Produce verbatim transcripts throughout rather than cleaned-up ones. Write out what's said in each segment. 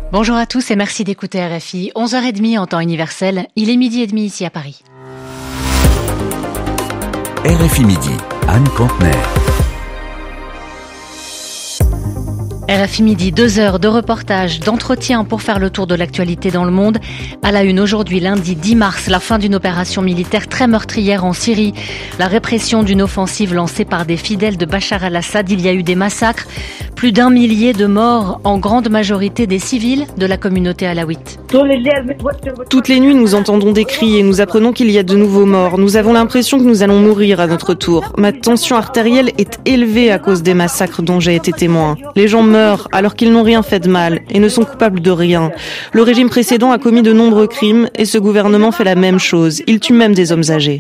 Bonjour à tous et merci d'écouter R F I. onze heures trente en temps universel, il est midi et demi ici à Paris. R F I Midi, Anne Cantenaire. R F I Midi, deux heures de reportage, d'entretien pour faire le tour de l'actualité dans le monde. À la une aujourd'hui, lundi dix mars, la fin d'une opération militaire très meurtrière en Syrie. La répression d'une offensive lancée par des fidèles de Bachar al-Assad. Il y a eu des massacres. Plus d'un millier de morts, en grande majorité des civils de la communauté alawite. Toutes les nuits, nous entendons des cris et nous apprenons qu'il y a de nouveaux morts. Nous avons l'impression que nous allons mourir à notre tour. Ma tension artérielle est élevée à cause des massacres dont j'ai été témoin. Les gens meurent alors qu'ils n'ont rien fait de mal et ne sont coupables de rien. Le régime précédent a commis de nombreux crimes et ce gouvernement fait la même chose. Il tue même des hommes âgés.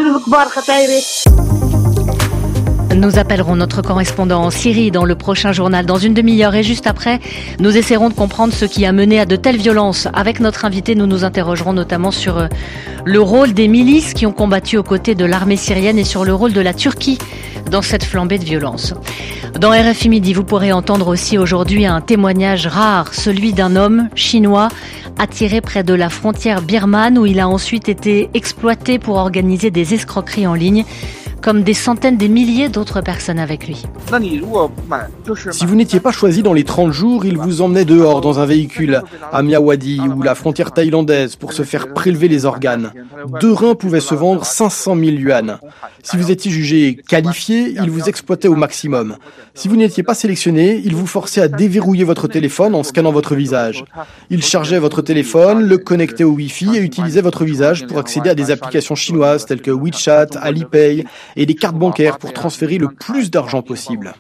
Nous appellerons notre correspondant en Syrie dans le prochain journal dans une demi-heure et juste après, nous essaierons de comprendre ce qui a mené à de telles violences. Avec notre invité, nous nous interrogerons notamment sur le rôle des milices qui ont combattu aux côtés de l'armée syrienne et sur le rôle de la Turquie dans cette flambée de violence. Dans R F I Midi, vous pourrez entendre aussi aujourd'hui un témoignage rare, celui d'un homme chinois attiré près de la frontière birmane où il a ensuite été exploité pour organiser des escroqueries en ligne, comme des centaines, des milliers d'autres personnes avec lui. Si vous n'étiez pas choisi dans les trente jours, il vous emmenait dehors dans un véhicule à Myawaddy ou la frontière thaïlandaise pour se faire prélever les organes. Deux reins pouvaient se vendre cinq cent mille yuan. Si vous étiez jugé qualifié, il vous exploitait au maximum. Si vous n'étiez pas sélectionné, il vous forçait à déverrouiller votre téléphone en scannant votre visage. Il chargeait votre téléphone, le connectait au Wi-Fi et utilisait votre visage pour accéder à des applications chinoises telles que WeChat, Alipay et des cartes bancaires pour transférer le plus d'argent possible.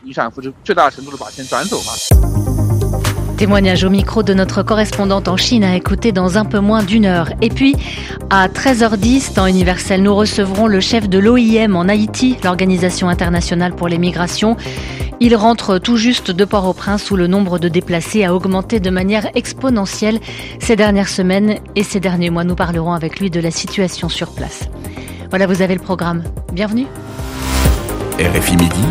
Témoignage au micro de notre correspondante en Chine à écouter dans un peu moins d'une heure. Et puis, à treize heures dix, temps universel, nous recevrons le chef de l'O I M en Haïti, l'Organisation internationale pour les migrations. Il rentre tout juste de Port-au-Prince où le nombre de déplacés a augmenté de manière exponentielle ces dernières semaines et ces derniers mois. Nous parlerons avec lui de la situation sur place. Voilà, vous avez le programme. Bienvenue. R F I Midi,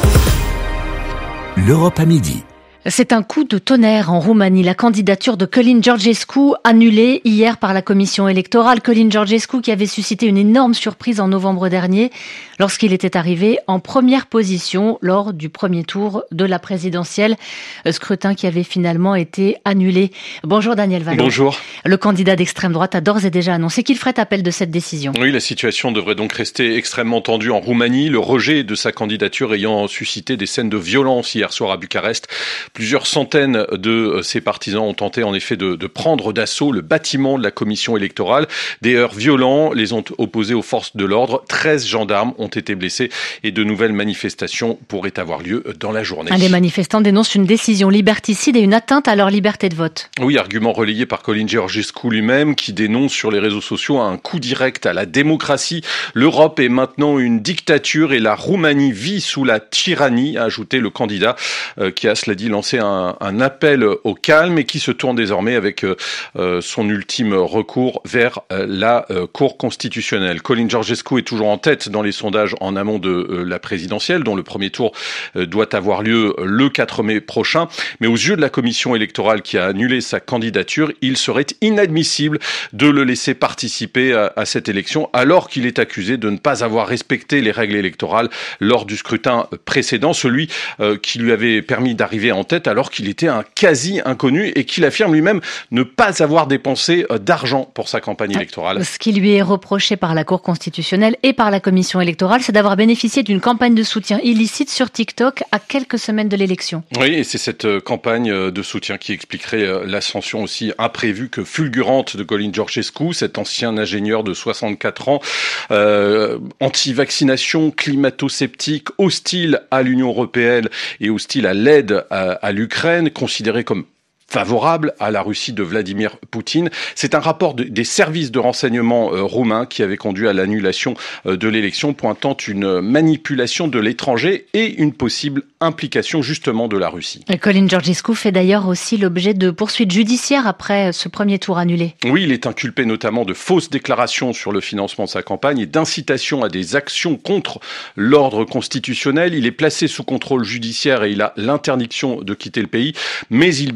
l'Europe à midi. C'est un coup de tonnerre en Roumanie. La candidature de Călin Georgescu annulée hier par la commission électorale. Călin Georgescu qui avait suscité une énorme surprise en novembre dernier lorsqu'il était arrivé en première position lors du premier tour de la présidentielle, scrutin qui avait finalement été annulé. Bonjour Daniel Vallon. Bonjour. Le candidat d'extrême droite a d'ores et déjà annoncé qu'il ferait appel de cette décision. Oui, la situation devrait donc rester extrêmement tendue en Roumanie. Le rejet de sa candidature ayant suscité des scènes de violence hier soir à Bucarest. Plusieurs centaines de ses partisans ont tenté en effet de, de prendre d'assaut le bâtiment de la commission électorale. Des heurts violents les ont opposés aux forces de l'ordre. treize gendarmes ont été blessés et de nouvelles manifestations pourraient avoir lieu dans la journée. Les manifestants dénoncent une décision liberticide et une atteinte à leur liberté de vote. Oui, argument relayé par Călin Georgescu lui-même qui dénonce sur les réseaux sociaux un coup direct à la démocratie. L'Europe est maintenant une dictature et la Roumanie vit sous la tyrannie, a ajouté le candidat euh, qui a, cela dit, lancé Un, un appel au calme et qui se tourne désormais avec euh, son ultime recours vers euh, la euh, Cour constitutionnelle. Călin Georgescu est toujours en tête dans les sondages en amont de euh, la présidentielle, dont le premier tour euh, doit avoir lieu le quatre mai prochain. Mais aux yeux de la commission électorale qui a annulé sa candidature, il serait inadmissible de le laisser participer à, à cette élection alors qu'il est accusé de ne pas avoir respecté les règles électorales lors du scrutin précédent, celui euh, qui lui avait permis d'arriver en tête alors qu'il était un quasi-inconnu et qu'il affirme lui-même ne pas avoir dépensé d'argent pour sa campagne électorale. Ce qui lui est reproché par la Cour constitutionnelle et par la Commission électorale, c'est d'avoir bénéficié d'une campagne de soutien illicite sur TikTok à quelques semaines de l'élection. Oui, et c'est cette campagne de soutien qui expliquerait l'ascension aussi imprévue que fulgurante de Călin Georgescu, cet ancien ingénieur de soixante-quatre ans, euh, anti-vaccination, climato-sceptique, hostile à l'Union européenne et hostile à l'aide à à l'Ukraine, considéré comme favorable à la Russie de Vladimir Poutine. C'est un rapport de, des services de renseignement euh, roumains qui avait conduit à l'annulation euh, de l'élection, pointant une manipulation de l'étranger et une possible implication justement de la Russie. Et Călin Georgescu fait d'ailleurs aussi l'objet de poursuites judiciaires après ce premier tour annulé. Oui, il est inculpé notamment de fausses déclarations sur le financement de sa campagne et d'incitation à des actions contre l'ordre constitutionnel. Il est placé sous contrôle judiciaire et il a l'interdiction de quitter le pays, mais il bénéficie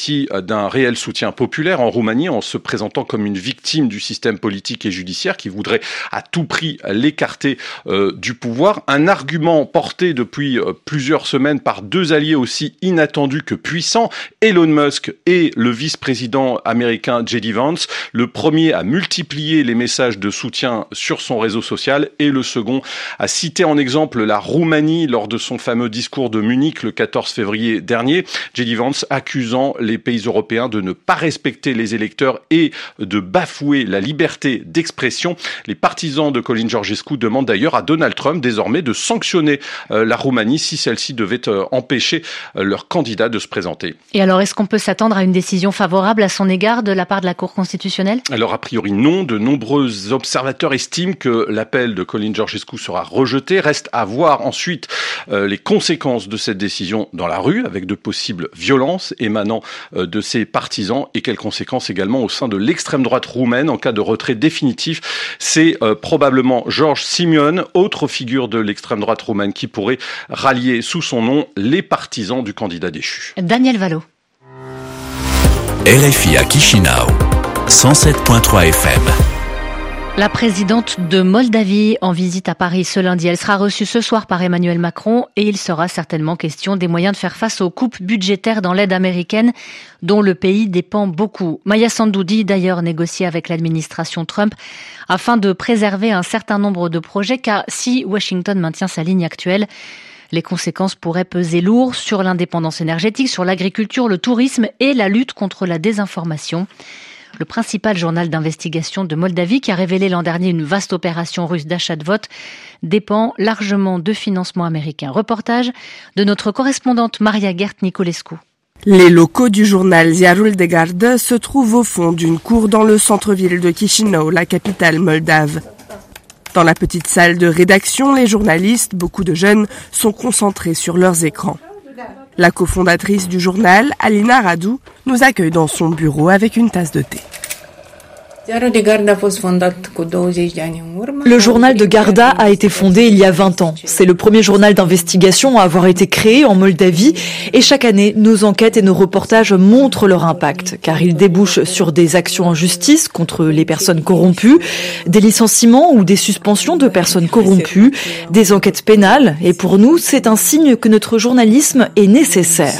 bénéficie d'un réel soutien populaire en Roumanie en se présentant comme une victime du système politique et judiciaire qui voudrait à tout prix l'écarter euh, du pouvoir. Un argument porté depuis euh, plusieurs semaines par deux alliés aussi inattendus que puissants, Elon Musk et le vice-président américain J D Vance. Le premier a multiplié les messages de soutien sur son réseau social et le second a cité en exemple la Roumanie lors de son fameux discours de Munich le quatorze février dernier. J D Vance accusant les pays européens de ne pas respecter les électeurs et de bafouer la liberté d'expression. Les partisans de Colin Georgescu demandent d'ailleurs à Donald Trump désormais de sanctionner euh, la Roumanie si celle-ci devait euh, empêcher euh, leur candidat de se présenter. Et alors, est-ce qu'on peut s'attendre à une décision favorable à son égard de la part de la Cour constitutionnelle ? Alors, a priori non. De nombreux observateurs estiment que l'appel de Colin Georgescu sera rejeté. Reste à voir ensuite euh, les conséquences de cette décision dans la rue, avec de possibles violences émanant euh, de ses partisans et quelles conséquences également au sein de l'extrême droite roumaine en cas de retrait définitif. C'est euh, probablement George Simion, autre figure de l'extrême droite roumaine, qui pourrait rallier sous son nom les partisans du candidat déchu. Daniel Valo. R F I à Chișinău, cent sept virgule trois F M. La présidente de Moldavie en visite à Paris ce lundi. Elle sera reçue ce soir par Emmanuel Macron et il sera certainement question des moyens de faire face aux coupes budgétaires dans l'aide américaine dont le pays dépend beaucoup. Maia Sandu dit d'ailleurs négocier avec l'administration Trump afin de préserver un certain nombre de projets car si Washington maintient sa ligne actuelle, les conséquences pourraient peser lourd sur l'indépendance énergétique, sur l'agriculture, le tourisme et la lutte contre la désinformation. Le principal journal d'investigation de Moldavie, qui a révélé l'an dernier une vaste opération russe d'achat de vote, dépend largement de financements américains. Reportage de notre correspondante Maria Gert-Nicolescu. Les locaux du journal Ziarul de Gardă se trouvent au fond d'une cour dans le centre-ville de Chișinău, la capitale moldave. Dans la petite salle de rédaction, les journalistes, beaucoup de jeunes, sont concentrés sur leurs écrans. La cofondatrice du journal, Alina Radu, nous accueille dans son bureau avec une tasse de thé. Le journal de Garda a été fondé il y a vingt ans. C'est le premier journal d'investigation à avoir été créé en Moldavie et chaque année, nos enquêtes et nos reportages montrent leur impact car ils débouchent sur des actions en justice contre les personnes corrompues, des licenciements ou des suspensions de personnes corrompues, des enquêtes pénales et pour nous, c'est un signe que notre journalisme est nécessaire.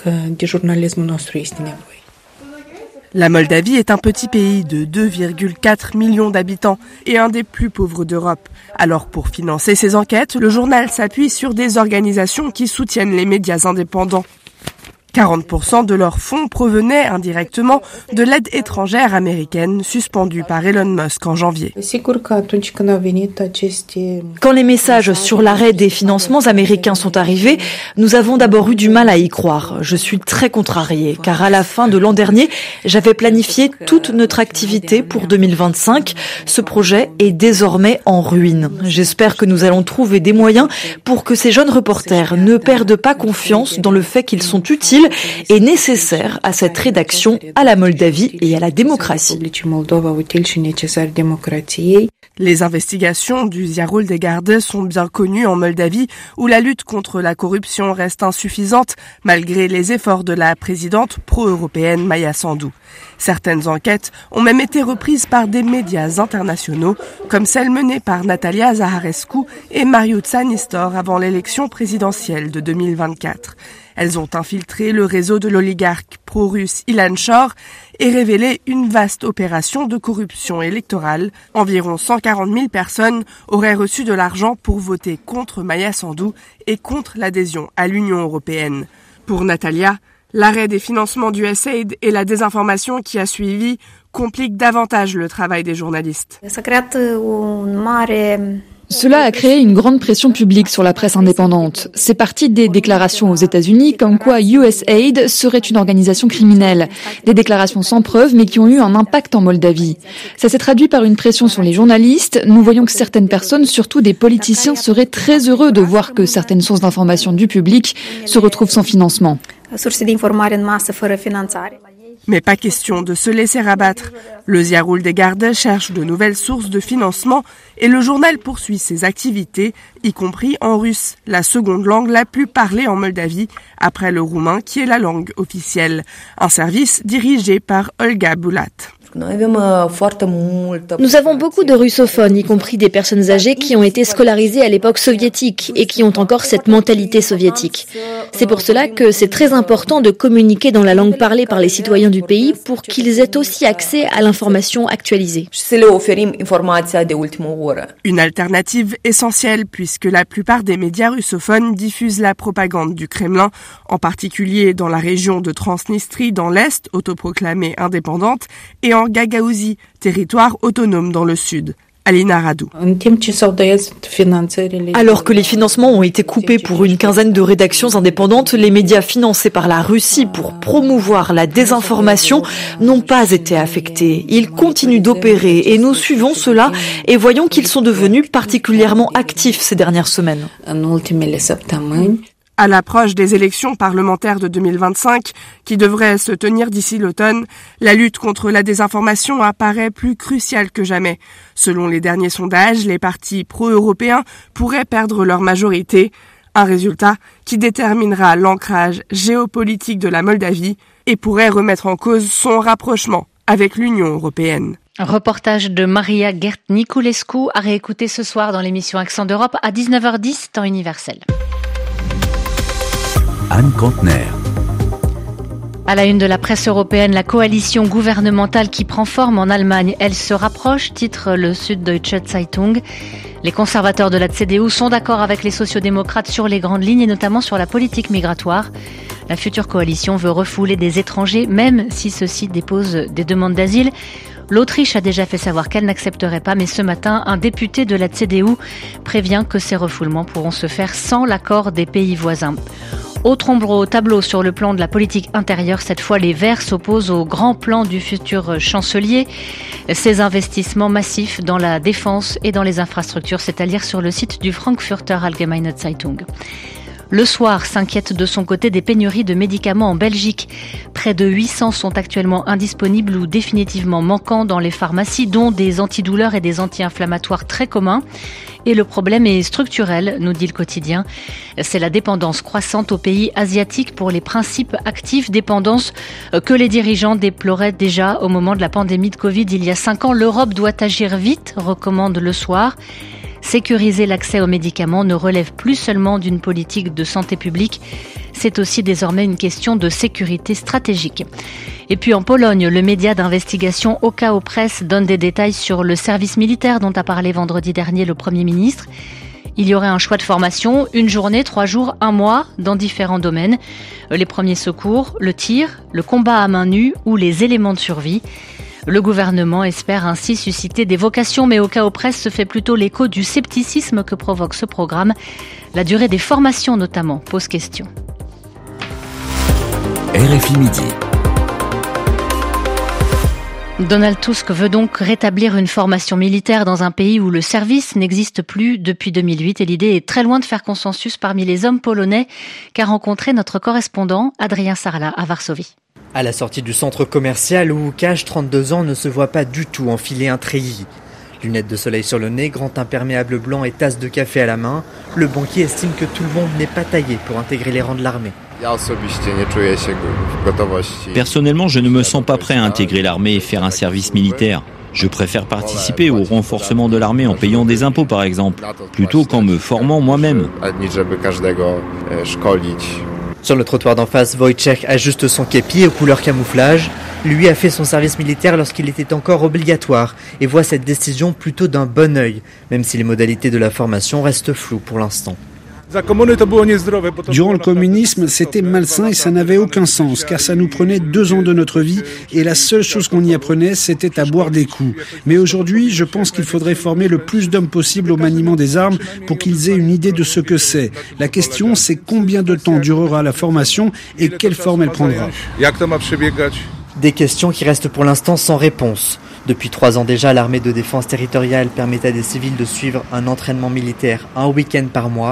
La Moldavie est un petit pays de deux virgule quatre millions d'habitants et un des plus pauvres d'Europe. Alors pour financer ses enquêtes, le journal s'appuie sur des organisations qui soutiennent les médias indépendants. quarante pour cent de leurs fonds provenaient indirectement de l'aide étrangère américaine suspendue par Elon Musk en janvier. Quand les messages sur l'arrêt des financements américains sont arrivés, nous avons d'abord eu du mal à y croire. Je suis très contrariée, car à la fin de l'an dernier, j'avais planifié toute notre activité pour deux mille vingt-cinq. Ce projet est désormais en ruine. J'espère que nous allons trouver des moyens pour que ces jeunes reporters ne perdent pas confiance dans le fait qu'ils sont utiles et nécessaire à cette rédaction, à la Moldavie et à la démocratie. Les investigations du Ziarul de Gardă sont bien connues en Moldavie, où la lutte contre la corruption reste insuffisante, malgré les efforts de la présidente pro-européenne Maia Sandu. Certaines enquêtes ont même été reprises par des médias internationaux, comme celle menée par Natalia Zaharescu et Mariuța Nistor avant l'élection présidentielle de deux mille vingt-quatre. Elles ont infiltré le réseau de l'oligarque pro-russe Ilan Shor et révélé une vaste opération de corruption électorale. Environ cent quarante mille personnes auraient reçu de l'argent pour voter contre Maia Sandu et contre l'adhésion à l'Union européenne. Pour Natalia, l'arrêt des financements du U S A I D et la désinformation qui a suivi compliquent davantage le travail des journalistes. Cela a créé une grande pression publique sur la presse indépendante. C'est parti des déclarations aux États-Unis comme quoi U S A I D serait une organisation criminelle. Des déclarations sans preuve mais qui ont eu un impact en Moldavie. Ça s'est traduit par une pression sur les journalistes. Nous voyons que certaines personnes, surtout des politiciens, seraient très heureux de voir que certaines sources d'information du public se retrouvent sans financement. Mais pas question de se laisser abattre. Le Ziarul des Gardes cherche de nouvelles sources de financement et le journal poursuit ses activités, y compris en russe, la seconde langue la plus parlée en Moldavie, après le roumain qui est la langue officielle. Un service dirigé par Olga Bulat. Nous avons beaucoup de russophones, y compris des personnes âgées qui ont été scolarisées à l'époque soviétique et qui ont encore cette mentalité soviétique. C'est pour cela que c'est très important de communiquer dans la langue parlée par les citoyens du pays pour qu'ils aient aussi accès à l'information actualisée. Une alternative essentielle puisque la plupart des médias russophones diffusent la propagande du Kremlin, en particulier dans la région de Transnistrie dans l'Est, autoproclamée indépendante, et en Gagaouzie, territoire autonome dans le sud. Alina Radou. Alors que les financements ont été coupés pour une quinzaine de rédactions indépendantes, les médias financés par la Russie pour promouvoir la désinformation n'ont pas été affectés. Ils continuent d'opérer et nous suivons cela et voyons qu'ils sont devenus particulièrement actifs ces dernières semaines. À l'approche des élections parlementaires de deux mille vingt-cinq, qui devraient se tenir d'ici l'automne, la lutte contre la désinformation apparaît plus cruciale que jamais. Selon les derniers sondages, les partis pro-européens pourraient perdre leur majorité, un résultat qui déterminera l'ancrage géopolitique de la Moldavie et pourrait remettre en cause son rapprochement avec l'Union européenne. Reportage de Maria Gert-Niculescu à réécouter ce soir dans l'émission Accent d'Europe à dix-neuf heures dix, temps universel. Anne Kantner. À la une de la presse européenne, la coalition gouvernementale qui prend forme en Allemagne, elle se rapproche, titre le Süddeutsche Zeitung. Les conservateurs de la C D U sont d'accord avec les sociodémocrates sur les grandes lignes et notamment sur la politique migratoire. La future coalition veut refouler des étrangers, même si ceux-ci déposent des demandes d'asile. L'Autriche a déjà fait savoir qu'elle n'accepterait pas, mais ce matin, un député de la C D U prévient que ces refoulements pourront se faire sans l'accord des pays voisins. Autre ombre au tableau sur le plan de la politique intérieure, cette fois les Verts s'opposent au grand plan du futur chancelier. Ces investissements massifs dans la défense et dans les infrastructures, c'est à lire sur le site du Frankfurter Allgemeine Zeitung. Le Soir s'inquiète de son côté des pénuries de médicaments en Belgique. Près de huit cents sont actuellement indisponibles ou définitivement manquants dans les pharmacies, dont des antidouleurs et des anti-inflammatoires très communs. Et le problème est structurel, nous dit le quotidien. C'est la dépendance croissante aux pays asiatiques pour les principes actifs, dépendance que les dirigeants déploraient déjà au moment de la pandémie de Covid il y a cinq ans. L'Europe doit agir vite, recommande Le Soir. Sécuriser l'accès aux médicaments ne relève plus seulement d'une politique de santé publique, c'est aussi désormais une question de sécurité stratégique. Et puis en Pologne, le média d'investigation Okao Press donne des détails sur le service militaire dont a parlé vendredi dernier le Premier ministre. Il y aurait un choix de formation, une journée, trois jours, un mois, dans différents domaines. Les premiers secours, le tir, le combat à main nue ou les éléments de survie. Le gouvernement espère ainsi susciter des vocations, mais Okao Press se fait plutôt l'écho du scepticisme que provoque ce programme. La durée des formations notamment pose question. R F I Midi. Donald Tusk veut donc rétablir une formation militaire dans un pays où le service n'existe plus depuis deux mille huit et l'idée est très loin de faire consensus parmi les hommes polonais qu'a rencontré notre correspondant Adrien Sarla à Varsovie. À la sortie du centre commercial où Łukasz, trente-deux ans, ne se voit pas du tout enfiler un treillis. Lunettes de soleil sur le nez, grand imperméable blanc et tasse de café à la main, le banquier estime que tout le monde n'est pas taillé pour intégrer les rangs de l'armée. Personnellement, je ne me sens pas prêt à intégrer l'armée et faire un service militaire. Je préfère participer au renforcement de l'armée en payant des impôts par exemple, plutôt qu'en me formant moi-même. Sur le trottoir d'en face, Wojciech ajuste son képi aux couleurs camouflage. Lui a fait son service militaire lorsqu'il était encore obligatoire et voit cette décision plutôt d'un bon œil, même si les modalités de la formation restent floues pour l'instant. Durant le communisme, c'était malsain et ça n'avait aucun sens, car ça nous prenait deux ans de notre vie et la seule chose qu'on y apprenait, c'était à boire des coups. Mais aujourd'hui, je pense qu'il faudrait former le plus d'hommes possible au maniement des armes pour qu'ils aient une idée de ce que c'est. La question, c'est combien de temps durera la formation et quelle forme elle prendra. Des questions qui restent pour l'instant sans réponse. Depuis trois ans déjà, l'armée de défense territoriale permet à des civils de suivre un entraînement militaire un week-end par mois.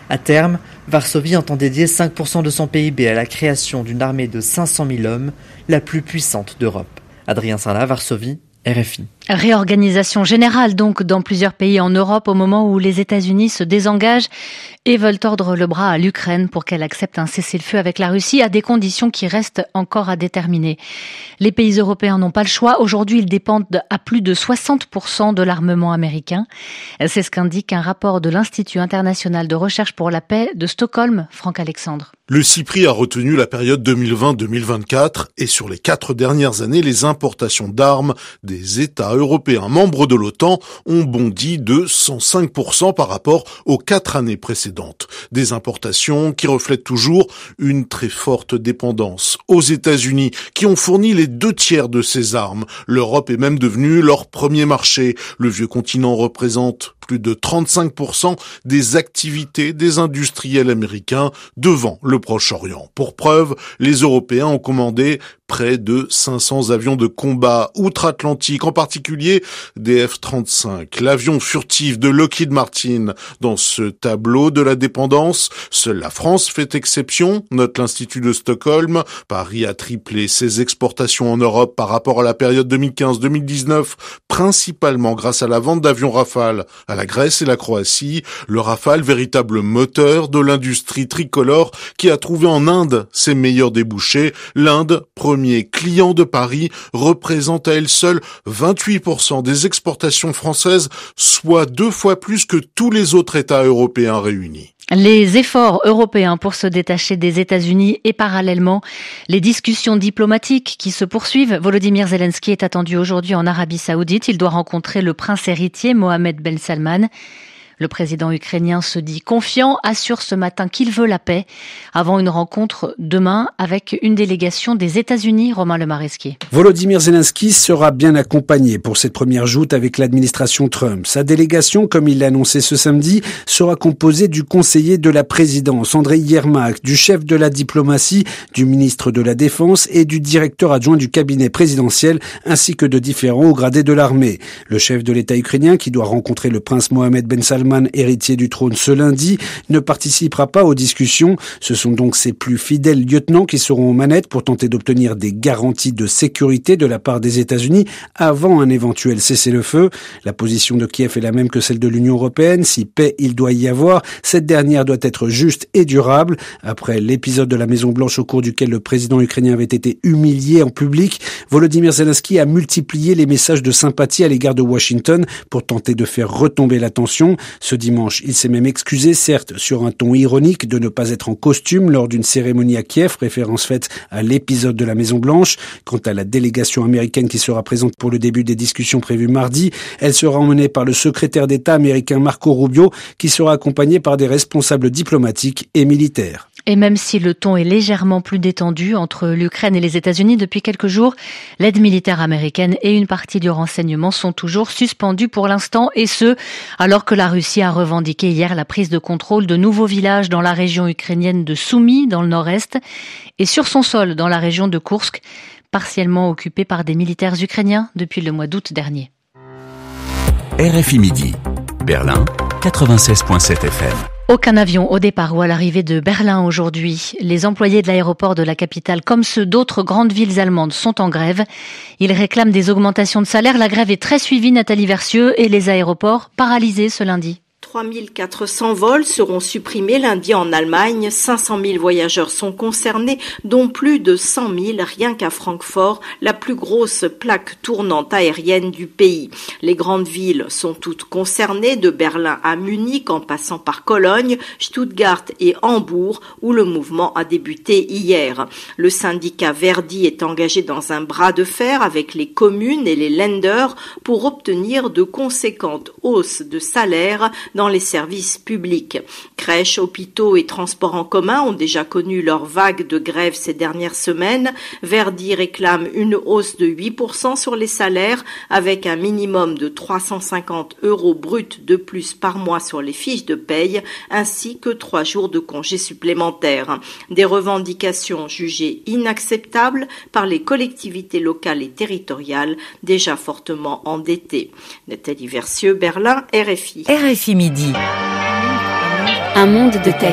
À terme, Varsovie entend dédier cinq pour cent de son P I B à la création d'une armée de cinq cent mille hommes, la plus puissante d'Europe. Adrien Sarlat, Varsovie, R F I. Réorganisation générale donc dans plusieurs pays en Europe au moment où les États-Unis se désengagent et veulent tordre le bras à l'Ukraine pour qu'elle accepte un cessez-le-feu avec la Russie à des conditions qui restent encore à déterminer. Les pays européens n'ont pas le choix. Aujourd'hui, ils dépendent à plus de soixante pour cent de l'armement américain. C'est ce qu'indique un rapport de l'Institut international de recherche pour la paix de Stockholm, Franck Alexandre. Le CIPRI a retenu la période deux mille vingt deux mille vingt-quatre et sur les quatre dernières années, les importations d'armes des États européens membres de l'OTAN ont bondi de cent cinq pour cent par rapport aux quatre années précédentes. Des importations qui reflètent toujours une très forte dépendance aux États-Unis qui ont fourni les deux tiers de ces armes. L'Europe est même devenue leur premier marché. Le vieux continent représente plus de trente-cinq pour cent des activités des industriels américains devant le Proche-Orient. Pour preuve, les Européens ont commandé près de cinq cents avions de combat outre-Atlantique, en particulier des F trente-cinq. L'avion furtif de Lockheed Martin. Dans ce tableau de la dépendance, seule la France fait exception, note l'Institut de Stockholm. Paris a triplé ses exportations en Europe par rapport à la période deux mille quinze deux mille dix-neuf, principalement grâce à la vente d'avions Rafale à la Grèce et la Croatie. Le Rafale, véritable moteur de l'industrie tricolore qui a trouvé en Inde ses meilleurs débouchés. L'Inde, premier client de Paris, représente à elle seule vingt-huit pour cent des exportations françaises, soit deux fois plus que tous les autres États européens réunis. Les efforts européens pour se détacher des États-Unis et parallèlement les discussions diplomatiques qui se poursuivent. Volodymyr Zelensky est attendu aujourd'hui en Arabie Saoudite. Il doit rencontrer le prince héritier Mohammed Ben Salman. Le président ukrainien se dit confiant, assure ce matin qu'il veut la paix, avant une rencontre demain avec une délégation des États-Unis. Romain Lemaresquier. Volodymyr Zelensky sera bien accompagné pour cette première joute avec l'administration Trump. Sa délégation, comme il l'a annoncé ce samedi, sera composée du conseiller de la présidence, Andriy Yermak, du chef de la diplomatie, du ministre de la Défense et du directeur adjoint du cabinet présidentiel, ainsi que de différents hauts gradés de l'armée. Le chef de l'État ukrainien, qui doit rencontrer le prince Mohammed Ben Salman, héritier du trône ce lundi, ne participera pas aux discussions. Ce sont donc ses plus fidèles lieutenants qui seront aux manettes pour tenter d'obtenir des garanties de sécurité de la part des États-Unis avant un éventuel cessez-le-feu. La position de Kiev est la même que celle de l'Union européenne. Si paix il doit y avoir, cette dernière doit être juste et durable. Après l'épisode de la Maison-Blanche au cours duquel le président ukrainien avait été humilié en public, Volodymyr Zelensky a multiplié les messages de sympathie à l'égard de Washington pour tenter de faire retomber la tension. Ce dimanche, il s'est même excusé, certes sur un ton ironique, de ne pas être en costume lors d'une cérémonie à Kiev, référence faite à l'épisode de la Maison-Blanche. Quant à la délégation américaine qui sera présente pour le début des discussions prévues mardi, elle sera emmenée par le secrétaire d'État américain Marco Rubio, qui sera accompagné par des responsables diplomatiques et militaires. Et même si le ton est légèrement plus détendu entre l'Ukraine et les États-Unis depuis quelques jours, l'aide militaire américaine et une partie du renseignement sont toujours suspendues pour l'instant, et ce, alors que la Russie a revendiqué hier la prise de contrôle de nouveaux villages dans la région ukrainienne de Soumy, dans le nord-est, et sur son sol dans la région de Koursk, partiellement occupée par des militaires ukrainiens depuis le mois d'août dernier. R F I Midi, Berlin, quatre-vingt-seize virgule sept F M. Aucun avion au départ ou à l'arrivée de Berlin aujourd'hui. Les employés de l'aéroport de la capitale, comme ceux d'autres grandes villes allemandes, sont en grève. Ils réclament des augmentations de salaire. La grève est très suivie, Nathalie Versieux, et les aéroports paralysés ce lundi. trois mille quatre cents vols seront supprimés lundi en Allemagne. cinq cent mille voyageurs sont concernés, dont plus de cent mille rien qu'à Francfort, la plus grosse plaque tournante aérienne du pays. Les grandes villes sont toutes concernées, de Berlin à Munich, en passant par Cologne, Stuttgart et Hambourg, où le mouvement a débuté hier. Le syndicat Verdi est engagé dans un bras de fer avec les communes et les Länder pour obtenir de conséquentes hausses de salaire dans les services publics. Crèches, hôpitaux et transports en commun ont déjà connu leur vague de grève ces dernières semaines. Verdi réclame une hausse de huit pour cent sur les salaires avec un minimum de trois cent cinquante euros bruts de plus par mois sur les fiches de paye ainsi que trois jours de congés supplémentaires. Des revendications jugées inacceptables par les collectivités locales et territoriales déjà fortement endettées. Nathalie Versieux, Berlin, R F I. R F I Midi. Un monde de tech.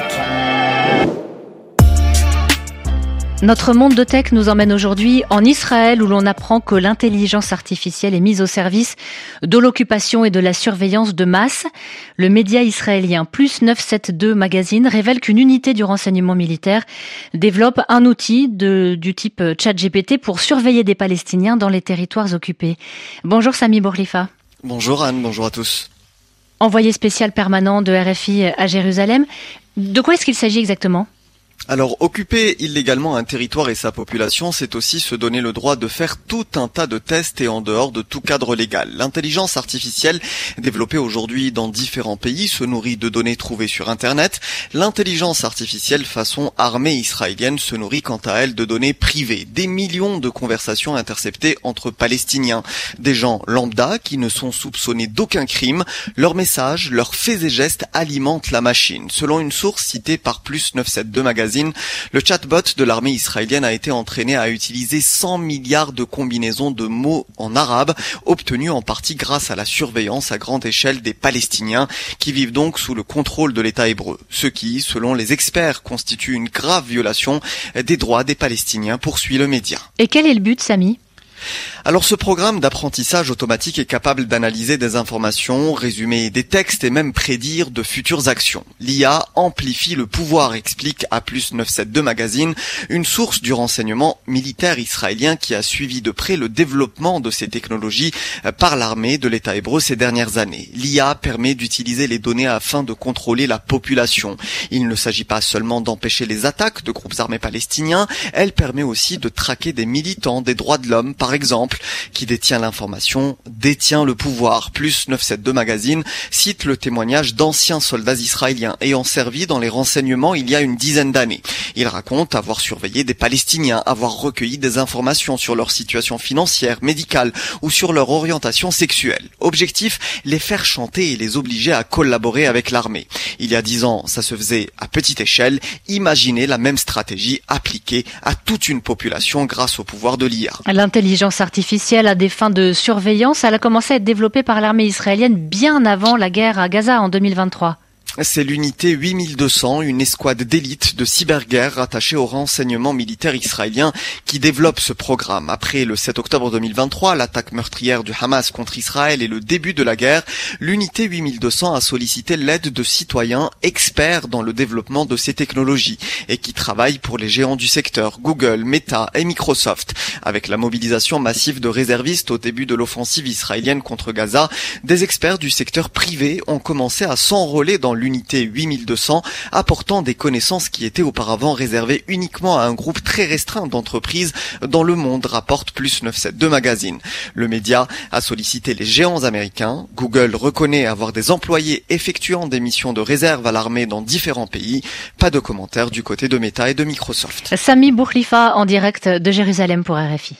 Notre monde de tech nous emmène aujourd'hui en Israël où l'on apprend que l'intelligence artificielle est mise au service de l'occupation et de la surveillance de masse. Le média israélien Plus neuf cent soixante-douze Magazine révèle qu'une unité du renseignement militaire développe un outil de, du type ChatGPT pour surveiller des Palestiniens dans les territoires occupés. Bonjour Sami Bourlifa. Bonjour Anne, bonjour à tous. Envoyé spécial permanent de R F I à Jérusalem. De quoi est-ce qu'il s'agit exactement ? Alors, occuper illégalement un territoire et sa population, c'est aussi se donner le droit de faire tout un tas de tests et en dehors de tout cadre légal. L'intelligence artificielle, développée aujourd'hui dans différents pays, se nourrit de données trouvées sur Internet. L'intelligence artificielle façon armée israélienne se nourrit quant à elle de données privées. Des millions de conversations interceptées entre Palestiniens. Des gens lambda qui ne sont soupçonnés d'aucun crime. Leurs messages, leurs faits et gestes alimentent la machine. Selon une source citée par Plus neuf cent soixante-douze Magazine, le chatbot de l'armée israélienne a été entraîné à utiliser cent milliards de combinaisons de mots en arabe, obtenus en partie grâce à la surveillance à grande échelle des Palestiniens, qui vivent donc sous le contrôle de l'État hébreu. Ce qui, selon les experts, constitue une grave violation des droits des Palestiniens, poursuit le média. Et quel est le but, Sami ? Alors ce programme d'apprentissage automatique est capable d'analyser des informations, résumer des textes et même prédire de futures actions. L'I A amplifie le pouvoir, explique à Plus neuf cent soixante-douze Magazine, une source du renseignement militaire israélien qui a suivi de près le développement de ces technologies par l'armée de l'État hébreu ces dernières années. L'I A permet d'utiliser les données afin de contrôler la population. Il ne s'agit pas seulement d'empêcher les attaques de groupes armés palestiniens, elle permet aussi de traquer des militants des droits de l'homme, par exemple. Qui détient l'information, détient le pouvoir. Plus neuf cent soixante-douze Magazine cite le témoignage d'anciens soldats israéliens ayant servi dans les renseignements il y a une dizaine d'années. Ils racontent avoir surveillé des Palestiniens, avoir recueilli des informations sur leur situation financière, médicale ou sur leur orientation sexuelle. Objectif, les faire chanter et les obliger à collaborer avec l'armée. Il y a dix ans, ça se faisait à petite échelle. Imaginez la même stratégie appliquée à toute une population grâce au pouvoir de l'I A. L'intelligence artificielle à des fins de surveillance, elle a commencé à être développée par l'armée israélienne bien avant la guerre à Gaza en deux mille vingt-trois. C'est l'unité huit mille deux cents, une escouade d'élite de cyberguerre rattachée au renseignement militaire israélien qui développe ce programme. Après le sept octobre deux mille vingt-trois, l'attaque meurtrière du Hamas contre Israël et le début de la guerre, l'unité huit mille deux cents a sollicité l'aide de citoyens experts dans le développement de ces technologies et qui travaillent pour les géants du secteur, Google, Meta et Microsoft. Avec la mobilisation massive de réservistes au début de l'offensive israélienne contre Gaza, des experts du secteur privé ont commencé à s'enrôler dans l'unité huit mille deux cents, apportant des connaissances qui étaient auparavant réservées uniquement à un groupe très restreint d'entreprises dans le monde, rapporte Plus neuf cent soixante-douze Magazine. Le média a sollicité les géants américains. Google reconnaît avoir des employés effectuant des missions de réserve à l'armée dans différents pays. Pas de commentaires du côté de Meta et de Microsoft. Sami Bourlifa en direct de Jérusalem pour R F I.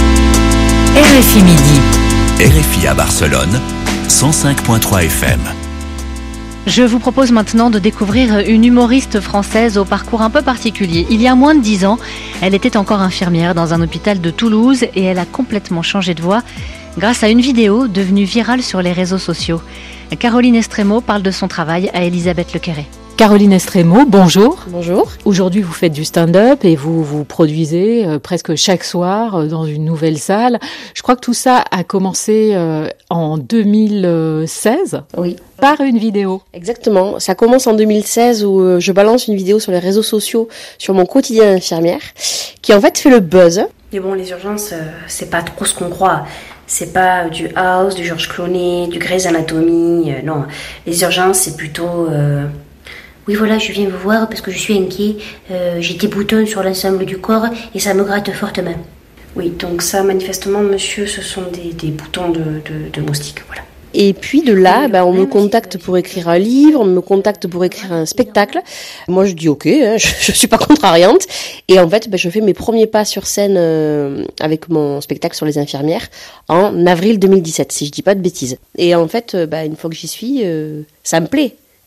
R F I Midi. R F I à Barcelone, cent cinq virgule trois F M. Je vous propose maintenant de découvrir une humoriste française au parcours un peu particulier. Il y a moins de dix ans, elle était encore infirmière dans un hôpital de Toulouse et elle a complètement changé de voix grâce à une vidéo devenue virale sur les réseaux sociaux. Caroline Estremo parle de son travail à Elisabeth Lequeré. Caroline Estremo, bonjour. Bonjour. Aujourd'hui, vous faites du stand-up et vous vous produisez euh, presque chaque soir euh, dans une nouvelle salle. Je crois que tout ça a commencé euh, en deux mille seize. Oui. Par une vidéo. Exactement. Ça commence en deux mille seize où euh, je balance une vidéo sur les réseaux sociaux sur mon quotidien d'infirmière qui en fait fait le buzz. Mais bon, les urgences, euh, c'est pas trop ce qu'on croit. C'est pas du House, du George Clooney, du Grey's Anatomy. Euh, non, les urgences, c'est plutôt... Euh... Oui, voilà, je viens vous voir parce que je suis inquiet. Euh, j'ai des boutons sur l'ensemble du corps et ça me gratte fortement. Oui, donc ça, manifestement, monsieur, ce sont des, des boutons de, de, de moustique, voilà. Et puis de là, ben, on me contacte pour écrire un livre, on me contacte pour écrire un spectacle. Moi, je dis ok, hein, je, je suis pas contrariante. Et en fait, ben, je fais mes premiers pas sur scène euh, avec mon spectacle sur les infirmières en avril deux mille dix-sept, si je dis pas de bêtises. Et en fait, ben, une fois que j'y suis, euh, ça me plaît.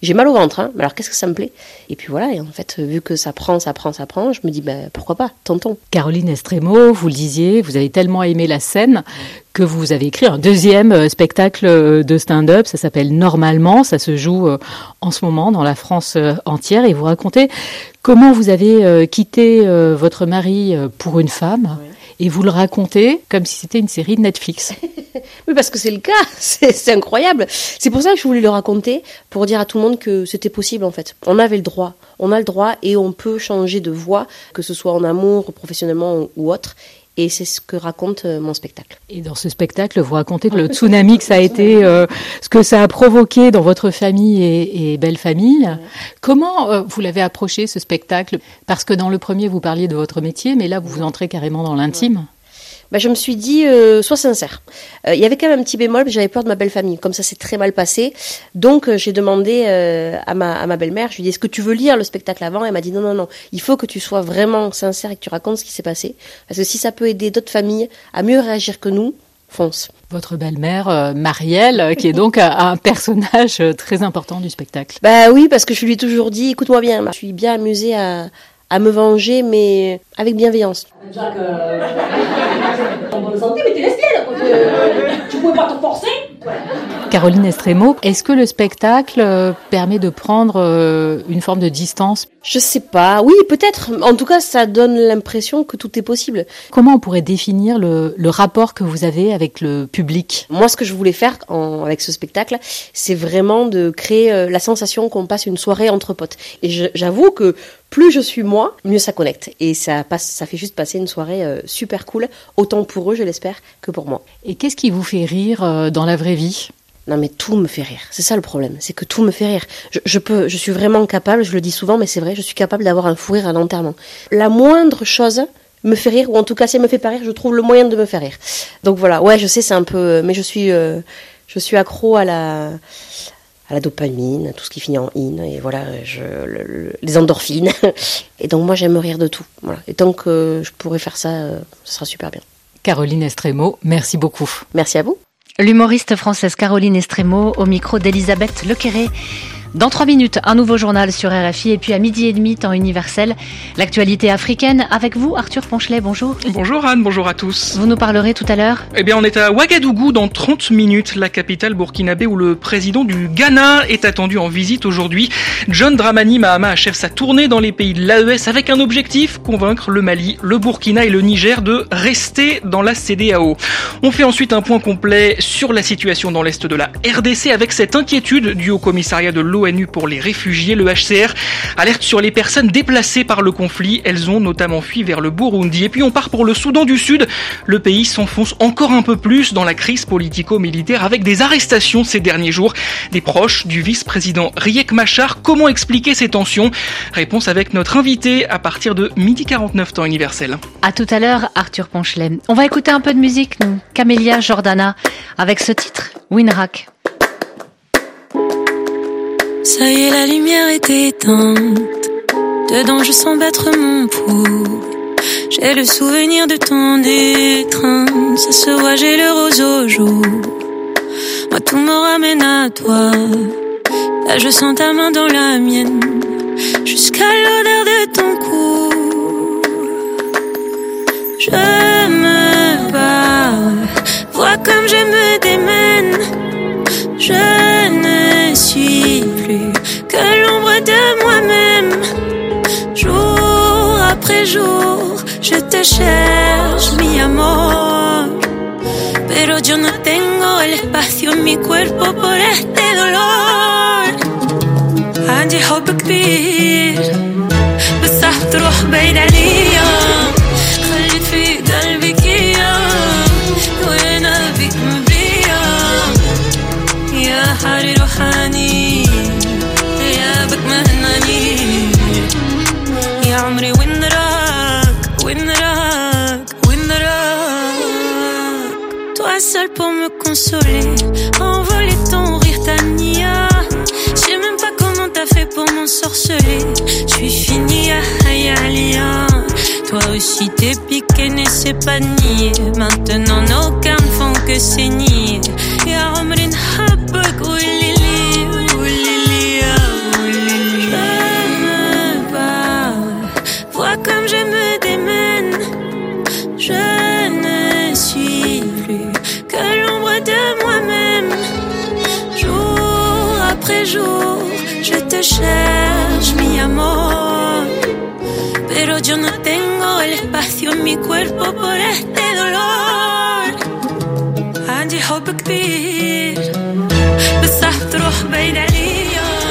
J'ai mal au ventre, hein, mais alors qu'est-ce que ça me plaît? Et puis voilà, et en fait, vu que ça prend, ça prend, ça prend, je me dis, ben, pourquoi pas, tentons. Caroline Estremo, vous le disiez, vous avez tellement aimé la scène que vous avez écrit un deuxième spectacle de stand-up, ça s'appelle Normalement, ça se joue en ce moment dans la France entière, et vous racontez comment vous avez quitté votre mari pour une femme, ouais. Et vous le racontez comme si c'était une série de Netflix. Oui, parce que c'est le cas, c'est, c'est incroyable. C'est pour ça que je voulais le raconter, pour dire à tout le monde que c'était possible en fait. On avait le droit, on a le droit et on peut changer de voie, que ce soit en amour, professionnellement ou autre. Et c'est ce que raconte euh, mon spectacle. Et dans ce spectacle, vous racontez que le tsunami que ça a été, euh, ce que ça a provoqué dans votre famille et, et belle famille. Ouais. Comment euh, vous l'avez approché, ce spectacle? Parce que dans le premier, vous parliez de votre métier, mais là, vous vous entrez carrément dans l'intime. Ouais. Bah, je me suis dit, euh, sois sincère. Euh, il y avait quand même un petit bémol, j'avais peur de ma belle famille. Comme ça s'est très mal passé. Donc, euh, j'ai demandé euh, à, ma, à ma belle-mère, je lui ai dit, est-ce que tu veux lire le spectacle avant? Elle m'a dit, non, non, non, il faut que tu sois vraiment sincère et que tu racontes ce qui s'est passé. Parce que si ça peut aider d'autres familles à mieux réagir que nous, fonce. Votre belle-mère, euh, Marielle, qui est donc un, un personnage très important du spectacle. Bah oui, parce que je lui ai toujours dit, écoute-moi bien, je suis bien amusée à... à me venger, mais avec bienveillance. Jacques, euh, en bonne santé, mais t'es lesbienne, quoi. Tu pouvais pas te forcer. Caroline Estremo, est-ce que le spectacle permet de prendre une forme de distance? Je sais pas, oui, peut-être. En tout cas, ça donne l'impression que tout est possible. Comment on pourrait définir le, le rapport que vous avez avec le public? Moi, ce que je voulais faire en, avec ce spectacle, c'est vraiment de créer euh, la sensation qu'on passe une soirée entre potes. Et je, j'avoue que plus je suis moi, mieux ça connecte. Et ça passe, ça fait juste passer une soirée euh, super cool, autant pour eux, je l'espère, que pour moi. Et qu'est-ce qui vous fait rire euh, dans la vraie vie? Non mais tout me fait rire, c'est ça le problème, c'est que tout me fait rire. Je, je peux, je suis vraiment capable, je le dis souvent, mais c'est vrai, je suis capable d'avoir un fou rire à l'enterrement. La moindre chose me fait rire, ou en tout cas si elle me fait pas rire, je trouve le moyen de me faire rire. Donc voilà, ouais, je sais, c'est un peu, mais je suis, euh, je suis accro à la, à la dopamine, à tout ce qui finit en in, et voilà, je, le, le, les endorphines. Et donc moi j'aime rire de tout. Voilà. Et tant que je pourrais faire ça, euh, ce sera super bien. Caroline Estremo, merci beaucoup. Merci à vous. L'humoriste française Caroline Estremo au micro d'Elisabeth Lequéré. Dans trois minutes, un nouveau journal sur R F I et puis à midi et demi, temps universel, l'actualité africaine avec vous, Arthur Ponchelet, bonjour. Bonjour Anne, bonjour à tous. Vous nous parlerez tout à l'heure? Eh bien, on est à Ouagadougou dans trente minutes, la capitale burkinabé où le président du Ghana est attendu en visite aujourd'hui. John Dramani Mahama achève sa tournée dans les pays de l'A E S avec un objectif, convaincre le Mali, le Burkina et le Niger de rester dans la C D A O. On fait ensuite un point complet sur la situation dans l'est de la R D C avec cette inquiétude du Haut-Commissariat de l'O N U pour les réfugiés, le H C R, alerte sur les personnes déplacées par le conflit. Elles ont notamment fui vers le Burundi. Et puis on part pour le Soudan du Sud. Le pays s'enfonce encore un peu plus dans la crise politico-militaire avec des arrestations ces derniers jours. Des proches du vice-président Riek Machar. Comment expliquer ces tensions? Réponse avec notre invité à partir de midi quarante-neuf temps universel. À tout à l'heure, Arthur Ponchelet. On va écouter un peu de musique, nous. Camélia Jordana, avec ce titre, Winrack. Ça y est, la lumière est éteinte. Dedans, je sens battre mon pouls. J'ai le souvenir de ton étreinte. Ça se voit, j'ai le rose au jour. Moi, tout me ramène à toi. Là, je sens ta main dans la mienne. Jusqu'à l'odeur de ton cou. Je me parle. Vois comme je me démène. Je ne suis plus que l'ombre de moi-même. Jour après jour, je te cherche, mi amor. Pero yo no tengo el espacio en mi cuerpo por este dolor. عندي حب كبير بصح تروح بعيد عليا. خليت في قلبك اياه وانا بك مبيا. يا حاري روحاني يا بك مهناني. يا عمري وين راك وين راك وين راك. Toi seul pour me consoler, envoler ton rire Tania. Je sais même pas comment t'as fait pour m'ensorceler. Je suis finie à Hayalia. Toi aussi t'es piqué, ne sais pas nier. Maintenant nos cœurs ne font que saigner. يا عمري نحبك وليلي وليلي. cherche mi amor, pero yo no tengo el espacio en mi cuerpo por este dolor. عندي حب كبير بس راح تروح بعيد عليا.